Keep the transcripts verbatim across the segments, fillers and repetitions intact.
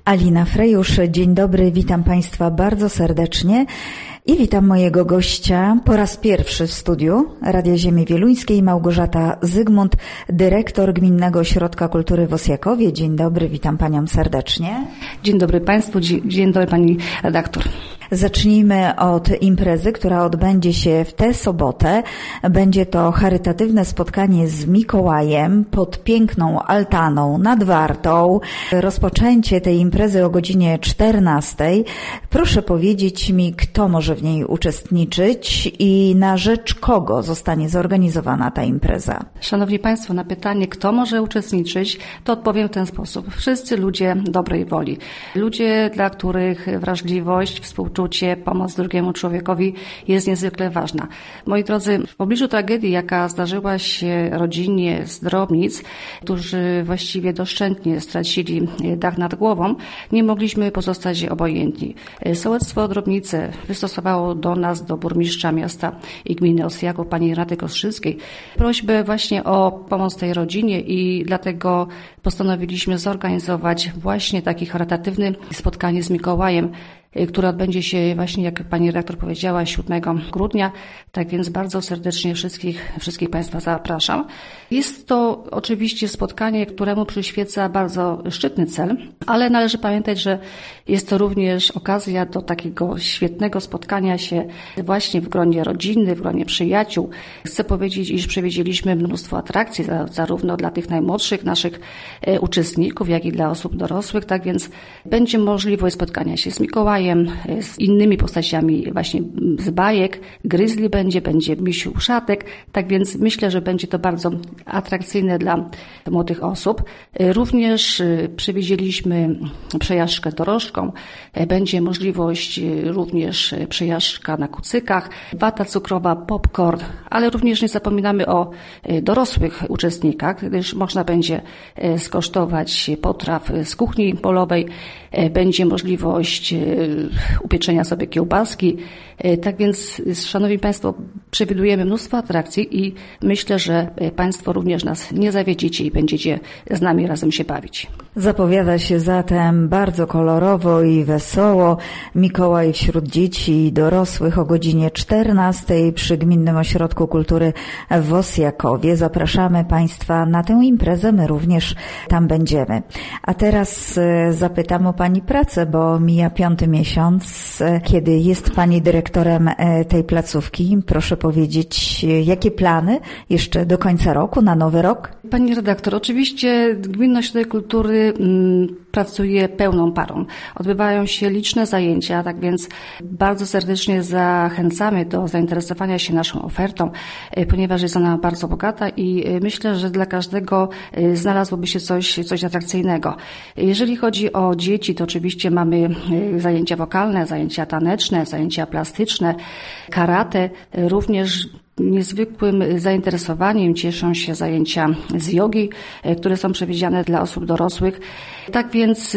Alina Frejusz, dzień dobry, witam Państwa bardzo serdecznie i witam mojego gościa po raz pierwszy w studiu Radia Ziemi Wieluńskiej, Małgorzata Zygmunt, dyrektor Gminnego Ośrodka Kultury w Osjakowie. Dzień dobry, witam Panią serdecznie. Dzień dobry Państwu, dzień dobry Pani redaktor. Zacznijmy od imprezy, która odbędzie się w tę sobotę. Będzie to charytatywne spotkanie z Mikołajem pod piękną altaną nad Wartą. Rozpoczęcie tej imprezy o godzinie czternastej. Proszę powiedzieć mi, kto może w niej uczestniczyć i na rzecz kogo zostanie zorganizowana ta impreza? Szanowni Państwo, na pytanie, kto może uczestniczyć, to odpowiem w ten sposób. Wszyscy ludzie dobrej woli. Ludzie, dla których wrażliwość, współczucie, pomoc drugiemu człowiekowi jest niezwykle ważna. Moi drodzy, w obliczu tragedii, jaka zdarzyła się rodzinie z Drobnic, którzy właściwie doszczętnie stracili dach nad głową, nie mogliśmy pozostać obojętni. Sołectwo Drobnice wystosowało do nas, do burmistrza miasta i gminy Osjaków, pani Renaty Kostrzyckiej, prośbę właśnie o pomoc tej rodzinie i dlatego postanowiliśmy zorganizować właśnie takie charytatywne spotkanie z Mikołajem, które odbędzie się właśnie, jak pani redaktor powiedziała, siódmego grudnia. Tak więc bardzo serdecznie wszystkich, wszystkich Państwa zapraszam. Jest to oczywiście spotkanie, któremu przyświeca bardzo szczytny cel, ale należy pamiętać, że jest to również okazja do takiego świetnego spotkania się właśnie w gronie rodziny, w gronie przyjaciół. Chcę powiedzieć, iż przewidzieliśmy mnóstwo atrakcji, zarówno dla tych najmłodszych naszych uczestników, jak i dla osób dorosłych. Tak więc będzie możliwość spotkania się z Mikołajem, z innymi postaciami właśnie z bajek. Gryzli będzie, będzie misiu Szatek. Tak więc myślę, że będzie to bardzo atrakcyjne dla młodych osób. Również przewidzieliśmy przejażdżkę dorożką. Będzie możliwość również przejażdżka na kucykach, wata cukrowa, popcorn, ale również nie zapominamy o dorosłych uczestnikach, gdyż można będzie skosztować potraw z kuchni polowej. Będzie możliwość upieczenia sobie kiełbaski. Tak więc, szanowni Państwo, przewidujemy mnóstwo atrakcji i myślę, że Państwo również nas nie zawiedzicie i będziecie z nami razem się bawić. Zapowiada się zatem bardzo kolorowo i wesoło. Mikołaj wśród dzieci i dorosłych o godzinie czternastej przy Gminnym Ośrodku Kultury w Osjakowie. Zapraszamy Państwa na tę imprezę, my również tam będziemy. A teraz zapytam o Pani pracę, bo mija piąty miesiąc, kiedy jest Pani dyrektorem tej placówki. Proszę powiedzieć, jakie plany jeszcze do końca roku, na nowy rok? Pani redaktor, oczywiście Gminny Ośrodek Kultury mm, pracuje pełną parą. Odbywają się liczne zajęcia, tak więc bardzo serdecznie zachęcamy do zainteresowania się naszą ofertą, ponieważ jest ona bardzo bogata i myślę, że dla każdego znalazłoby się coś, coś atrakcyjnego. Jeżeli chodzi o dzieci, to oczywiście mamy zajęcia wokalne, zajęcia taneczne, zajęcia plastyczne, karate, również niezwykłym zainteresowaniem cieszą się zajęcia z jogi, które są przewidziane dla osób dorosłych. Tak więc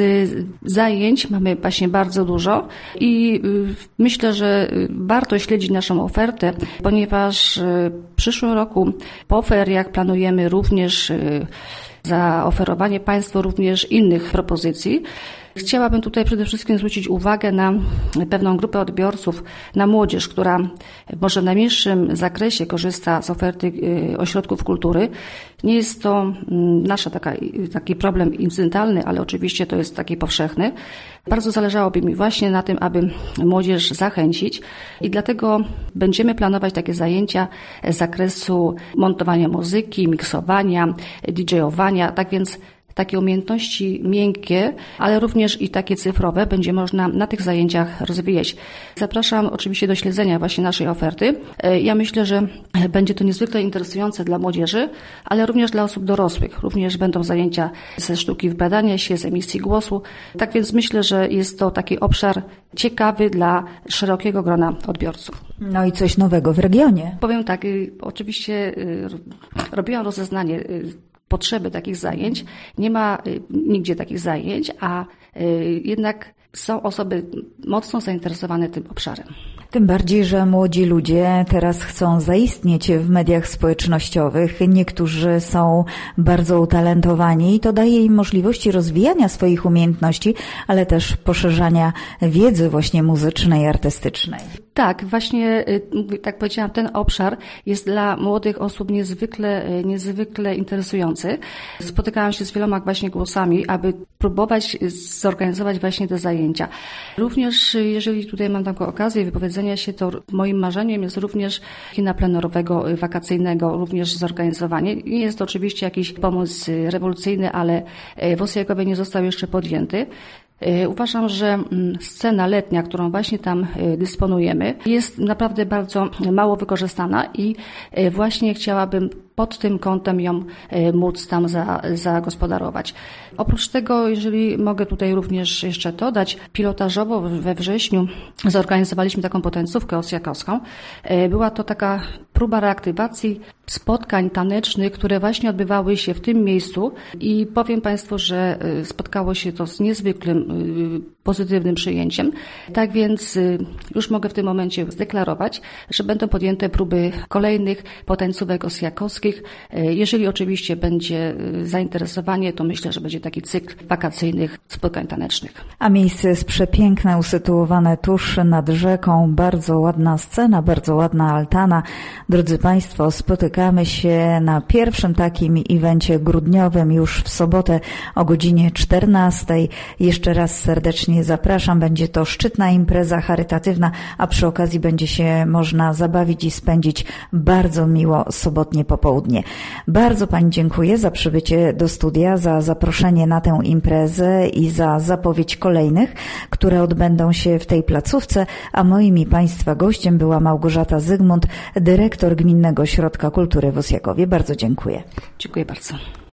zajęć mamy właśnie bardzo dużo i myślę, że warto śledzić naszą ofertę, ponieważ w przyszłym roku po feriach planujemy również zaoferowanie Państwu również innych propozycji. Chciałabym tutaj przede wszystkim zwrócić uwagę na pewną grupę odbiorców, na młodzież, która może w najmniejszym zakresie korzysta z oferty ośrodków kultury. Nie jest to nasza taka, taki problem incydentalny, ale oczywiście to jest taki powszechny. Bardzo zależałoby mi właśnie na tym, aby młodzież zachęcić i dlatego będziemy planować takie zajęcia z zakresu montowania muzyki, miksowania, didżejowania, tak więc takie umiejętności miękkie, ale również i takie cyfrowe będzie można na tych zajęciach rozwijać. Zapraszam oczywiście do śledzenia właśnie naszej oferty. Ja myślę, że będzie to niezwykle interesujące dla młodzieży, ale również dla osób dorosłych. Również będą zajęcia ze sztuki wypowiadania się, z emisji głosu. Tak więc myślę, że jest to taki obszar ciekawy dla szerokiego grona odbiorców. No i coś nowego w regionie. Powiem tak, oczywiście robiłam rozeznanie potrzeby takich zajęć. Nie ma nigdzie takich zajęć, a jednak są osoby mocno zainteresowane tym obszarem. Tym bardziej, że młodzi ludzie teraz chcą zaistnieć w mediach społecznościowych. Niektórzy są bardzo utalentowani i to daje im możliwości rozwijania swoich umiejętności, ale też poszerzania wiedzy właśnie muzycznej, artystycznej. Tak, właśnie, tak powiedziałam, ten obszar jest dla młodych osób niezwykle, niezwykle interesujący. Spotykałam się z wieloma właśnie głosami, aby próbować zorganizować właśnie te zajęcia. Również, jeżeli tutaj mam taką okazję wypowiedzenia się, to moim marzeniem jest również kina plenerowego, wakacyjnego, również zorganizowanie. Nie jest to oczywiście jakiś pomysł rewolucyjny, ale w Osjakowie nie został jeszcze podjęty. Uważam, że scena letnia, którą właśnie tam dysponujemy, jest naprawdę bardzo mało wykorzystana i właśnie chciałabym pod tym kątem ją móc tam za, zagospodarować. Oprócz tego, jeżeli mogę tutaj również jeszcze dodać, pilotażowo we wrześniu zorganizowaliśmy taką potencówkę osjakowską. Była to taka próba reaktywacji spotkań tanecznych, które właśnie odbywały się w tym miejscu i powiem Państwu, że spotkało się to z niezwykłym pozytywnym przyjęciem. Tak więc już mogę w tym momencie zdeklarować, że będą podjęte próby kolejnych potencówek osjakowskich. Jeżeli oczywiście będzie zainteresowanie, to myślę, że będzie taki cykl wakacyjnych spotkań tanecznych. A miejsce jest przepiękne, usytuowane tuż nad rzeką, bardzo ładna scena, bardzo ładna altana. Drodzy Państwo, spotykamy się na pierwszym takim evencie grudniowym już w sobotę o godzinie czternastej. Jeszcze raz serdecznie zapraszam. Będzie to szczytna impreza charytatywna, a przy okazji będzie się można zabawić i spędzić bardzo miło sobotnie popołudnie. Bardzo Pani dziękuję za przybycie do studia, za zaproszenie na tę imprezę i za zapowiedź kolejnych, które odbędą się w tej placówce, a moim i Państwa gościem była Małgorzata Zygmunt, dyrektor Gminnego Ośrodka Kultury w Osjakowie. Bardzo dziękuję. Dziękuję bardzo.